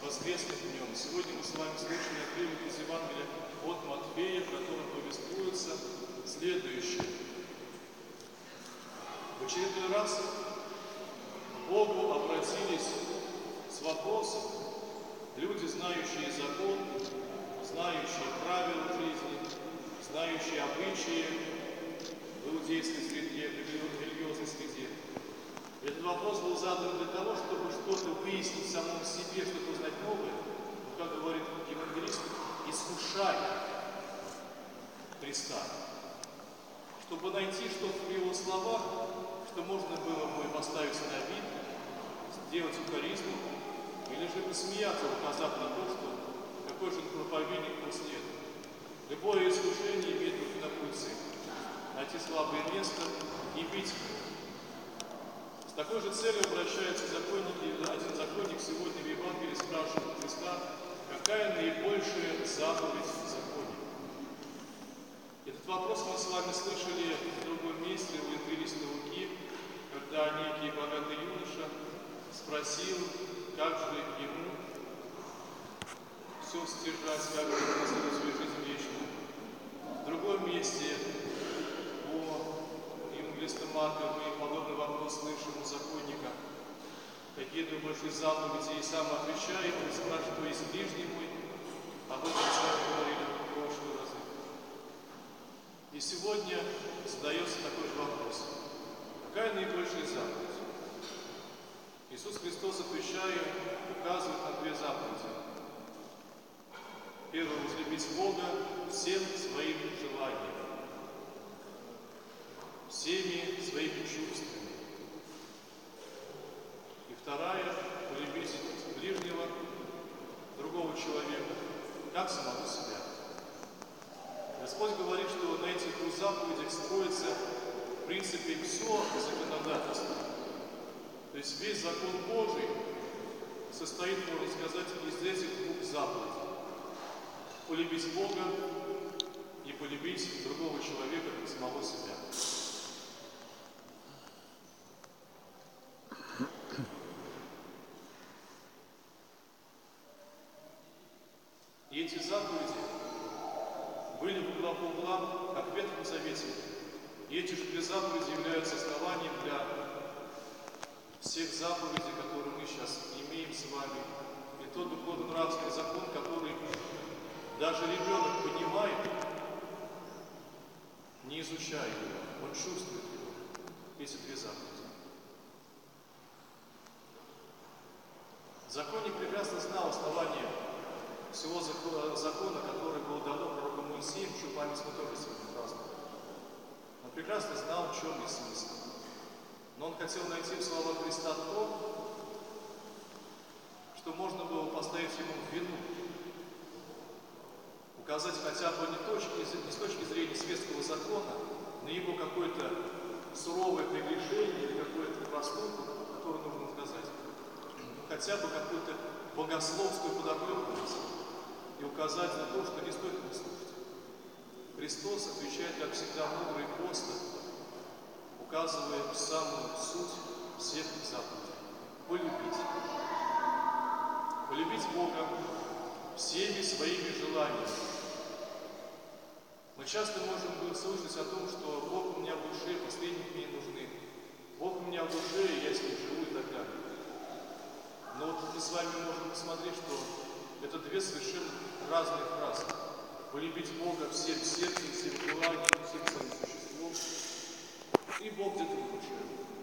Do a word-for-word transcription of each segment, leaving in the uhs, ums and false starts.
воскресным днем. Сегодня мы с вами слышали отрывок из Евангелия от Матфея, в котором повествуется следующее. В очередной раз к Богу обратились с вопросом люди, знающие закон, знающие правила жизни, знающие обычаи в иудейской среде, в религиозной среде. Этот вопрос был задан для того, чтобы что-то выяснить в самом себе, что-то узнать новое, но, как говорит евангелист, искушая Христа, чтобы найти что-то в его словах, что можно было бы поставить на вид, сделать укоризну, или же посмеяться, указав на то, что какой же он проповедник после этого. Любое искушение имеет такую цель – найти слабое место и бить его. С такой же целью обращаются законники. Один законник сегодня в Евангелии спрашивает Христа, какая наибольшая заповедь в законе. Этот вопрос мы с вами слышали в другом месте у евангелиста Луки, когда некий богатый юноша спросил, как же ему все стяжать, как же ему сделать свою жизнь вечную. В другом месте по евангелиста Марка мы подобный вопрос слышим у законника. Какие наибольшие заповеди, и сам отвечает, и спрашивает, кто есть ближний мой. Об этом мы с вами говорили в прошлые разы. И сегодня задается такой же вопрос. Какая наибольшая заповедь? Иисус Христос, отвечая, указывает на две заповеди. Первое – возлюбить Бога всем своим желанием, всеми своими чувствами. И вторая – полюбить ближнего, другого человека, как самого себя. Господь говорит, что на этих двух заповедях строится, в принципе, все законодательство. То есть весь закон Божий состоит, можно сказать, из этих двух заповедей. Полюбить Бога и полюбить другого человека, как самого себя. И эти заповеди были угла по углам, как в Ветхом Завете. И эти же две заповеди являются основанием для всех заповедей, которые мы сейчас имеем с вами. И тот духовно-нравственный закон, который даже ребенок понимает, не изучая его, он чувствует его, эти две заповеди. Законник прекрасно знал основание всего закона, который был дано пророком Моисеем, чью память мы тоже сегодня празднуем. Он прекрасно знал, в чем есть смысл. Но он хотел найти в словах Христа то, что можно было поставить ему в вину, указать хотя бы не, точки, не с точки зрения светского закона, на его какое-то суровое прегрешение или какой-то проступок, который нужно сказать, но хотя бы какую-то богословскую подоплеку и указать на то, что не стоит им слушать. Христос отвечает, как всегда, мудро и просто, указывая самую суть всех заповедей. Полюбить. Полюбить Бога всеми своими желаниями. Мы часто можем слышать о том, что Бог у меня в душе, последних мне нужны. Бог у меня в душе, и я с ним живу и так далее. Но вот мы с вами можем посмотреть, что это две совершенно разные фразы. Полюбить Бога всем сердцем, всем желанием, всем своим существом. И Бог где-то в душе.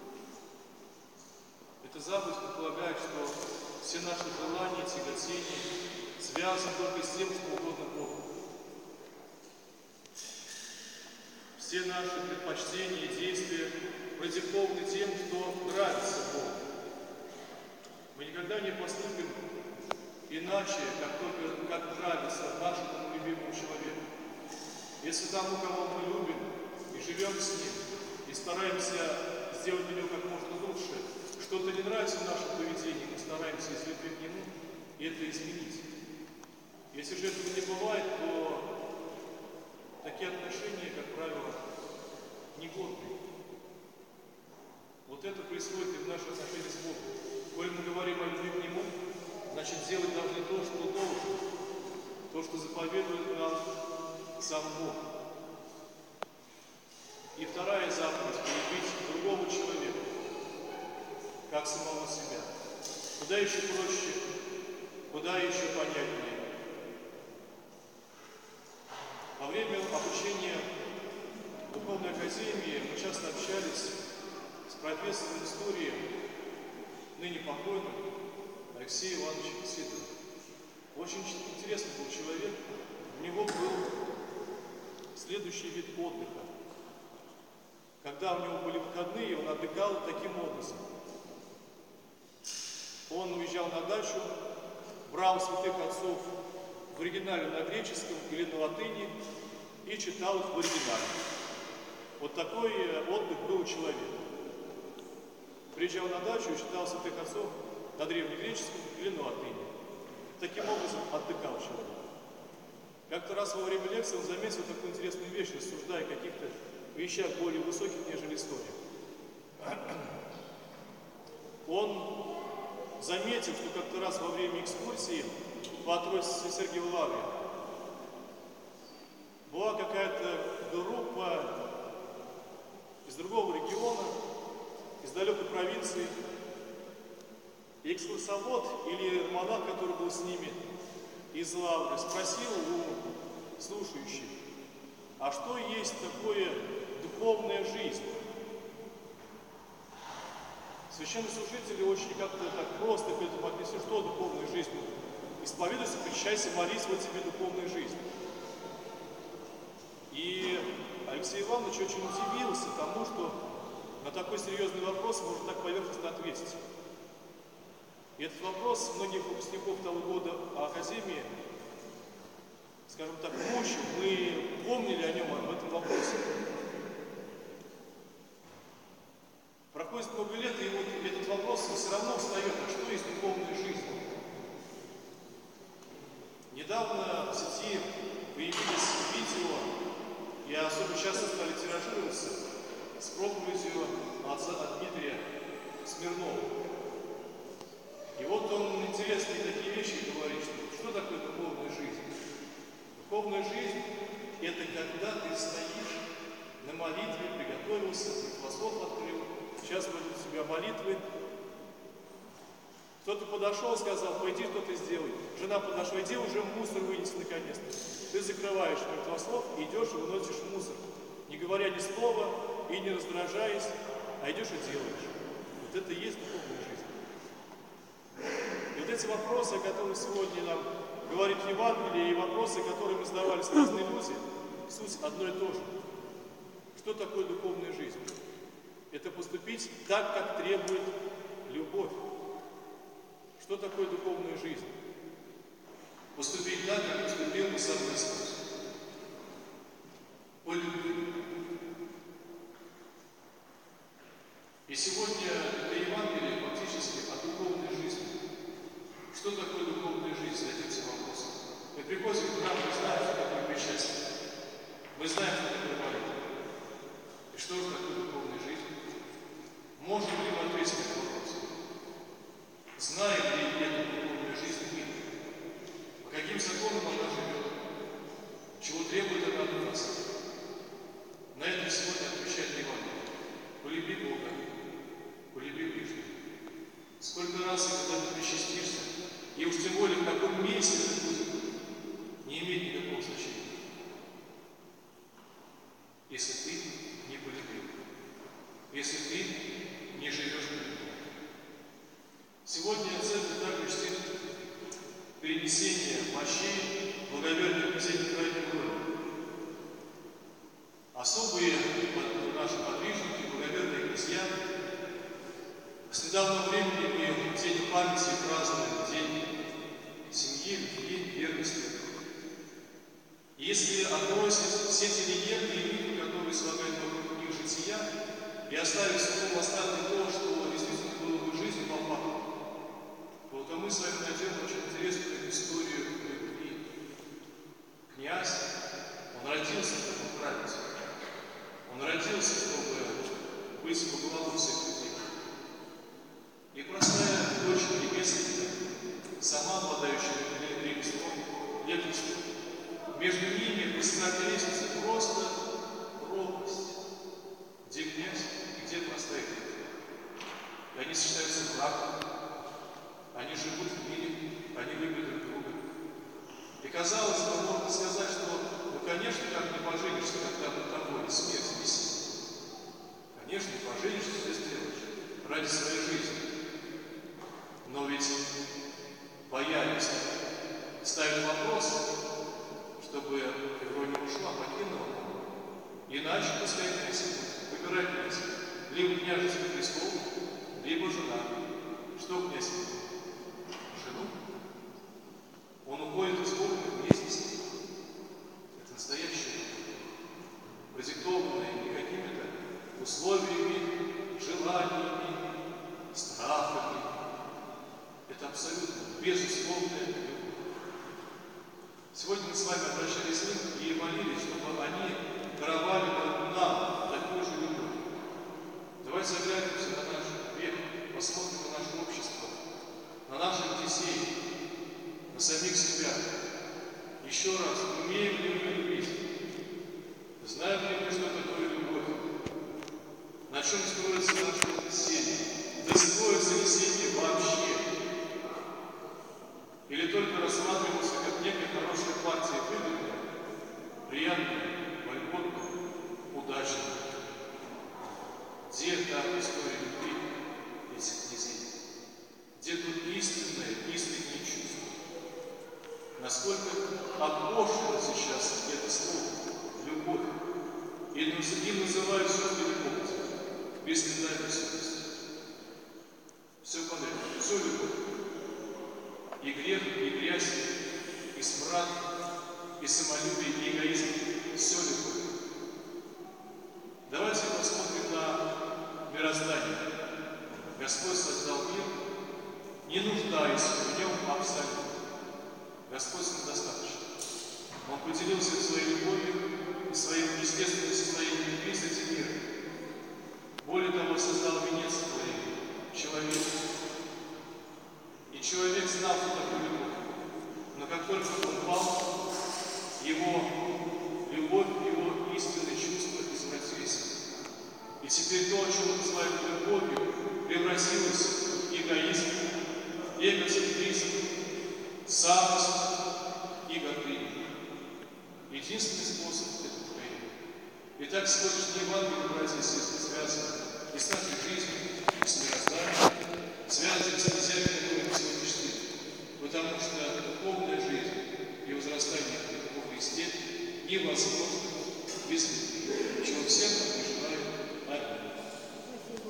Эта заповедь предполагает, что все наши желания, тяготения связаны только с тем, что угодно Богу. Все наши предпочтения и действия продиктованы тем, что нравится Богу. Мы никогда не поступим иначе, как только как нравится нашему любимому человеку. Если тому, кого мы любим, и живем с ним, и стараемся сделать для него как можно лучше, что-то не нравится в нашем поведении, мы стараемся излепить к нему и это изменить. Если же этого не бывает, то такие отношения, как правило, негодны. Вот это происходит и в наших отношениях с Богом. Коль мы говорим о любви к Нему, значит, делать должны то, что должен, то, что заповедует нам сам Бог. И вторая заповедь – полюбить другого человека, как самого себя. Куда еще проще, куда еще понятнее. Во время обучения в Духовной Академии мы часто общались с профессором истории, ныне покойным, Алексеем Ивановичем Сидоровым. Очень интересный был человек. У него был следующий вид отдыха. Когда у него были выходные, он отдыхал таким образом. Он уезжал на дачу, брал святых отцов в оригинале на греческом или на латыни и читал их в оригинале. Вот такой отдых был у человека. Приезжал на дачу и читал святых отцов на древнегреческом или на латыни. Таким образом отдыхал человек. Как-то раз во время лекции он заметил такую интересную вещь, рассуждая о каких-то вещах более высоких, нежели история. Он заметил, что как-то раз во время экскурсии по Троице Сергиевой Лавре была какая-то группа из другого региона, из далекой провинции. И экскурсовод или монах, который был с ними из Лавры, спросил у слушающих, а что есть такое духовная жизнь? Священнослужители очень как-то так просто к этому отнеслись, что духовная жизнь? Исповедуйся, причащайся, молись, вот тебе духовная жизнь. И Алексей Иванович очень удивился тому, что на такой серьезный вопрос можно так поверхностно ответить. И этот вопрос многих выпускников того года Академии, скажем так, мучил. Мы помнили о нем, об этом вопросе. Проходит много лет, и вот этот вопрос все равно встает, а что есть духовная жизнь? Недавно в сети появились видео, и особо часто стали тиражироваться, с проповедью отца Дмитрия Смирнова. И вот он интересные такие вещи говорит, что, что такое духовная жизнь? Духовная жизнь – это когда ты стоишь на молитве, приготовился, слов открыл, сейчас будет у тебя молитвы. Кто-то подошел, сказал, пойди что-то сделай. Жена подошла, иди уже мусор вынеси наконец-то. Ты закрываешь молитвослов и идешь и выносишь мусор, не говоря ни слова и не раздражаясь, а идешь и делаешь. Вот это и есть духовная жизнь. И вот эти вопросы, о которых сегодня нам говорит Евангелие, и вопросы, которые мы задавались разные люди, суть одно и то же. Что такое духовная жизнь? Это поступить так, как требует любовь. Что такое духовная жизнь? Поступить так, как поступил бы сам Господь. По любви. И сегодня это Евангелие фактически о духовной жизни. Что такое духовная жизнь? Зададимся вопросом. Мы приходим к храму, мы знаем, что такое причастие. Мы знаем, что такое молитва. И что же такое духовная жизнь? Можем ли мы ответить на этот вопрос? Знаем ли эту духовную жизнь мы? По каким законам она живет? Чего требует она от нас? На это сегодня отвечает Евангелие. Полюби Бога, полюби ближнего. Сколько раз, когда ты причастишься, и уж тем более в каком месте это будет, не имеет никакого значения. Если ты не полюбил, если ты не живешь в любви. Сегодня церковь также чтит перенесение мощей благоверных князей Николая Первого. Особые наши подвижники, благоверные князья, с недавнего времени мы в день памяти празднуем день семьи, любви, верности. Если отбросить все те легенды и мифы, которые слагают вокруг них жития, и оставить в сухом остатке то, что действительно было в их жизни по факту, то мы с вами найдем очень интересную историю любви. Князь, он родился, чтобы править. Он родился, чтобы быть во главу всех людей. И простая дочь небесная сама они любят друг друга. И казалось бы, можно сказать, что, ну, конечно, как не поженишься, когда над тобой смерть висит. Конечно, поженишься, что сделаешь ради своей жизни. Но ведь боялись, ставят вопрос, чтобы его не ушла, покинула. Иначе, пускай князь выбирать князь. Либо княжеский престол, либо жена. Что князь? Жену? Он уходит из города вместе с ним. Это настоящее, продиктованное не какими-то условиями, желаниями, страхами. Это абсолютно безусловная любовь. Сегодня мы с вами обращались к ним и молились, чтобы они даровали нам такую же любовь. Давайте оглянемся на наш век, посмотрим на наше общество, на наших детей, на самих себя. Еще раз, умеем ли мы любить? Знаем ли мы, что такое любовь? На чем строится наше семьи? Да строится ли семьи вообще? Или только рассматривался как некая хорошая партия выгодная, приятная, вольготная, удачная? Где та история любви этих князей? Где тут истинное, искреннее чувство? Насколько опошлено сейчас это слово «любовь». Им называют все любовь, без стыда и без совести. Все подряд, все любовь. И грех, и грязь, и смрад, и самолюбие, и эгоизм. Все любовь. Давайте посмотрим на мироздание. Господь создал мир, не нуждаясь в нем абсолютно. Господь самодостаточен. Он поделился своей любовью и своим естественным состоянием любви с этим миром. Более того, создал венец творения — человека. И человек знал, что такое любовь. Но как только он пал, его любовь, его истинные чувства извратились. И теперь то, о чем мы называем любовью, превратилось в эгоизм, эгоцентризм, самость и гордыню. Единственный способ – это творение. Итак, сегодняшнее Евангелие, братья и сестры, связано и с нашей жизнью, и с мирозданием, связано с князьями, которые мы сегодня чтим. Потому что духовная жизнь и возрастание во Христе невозможно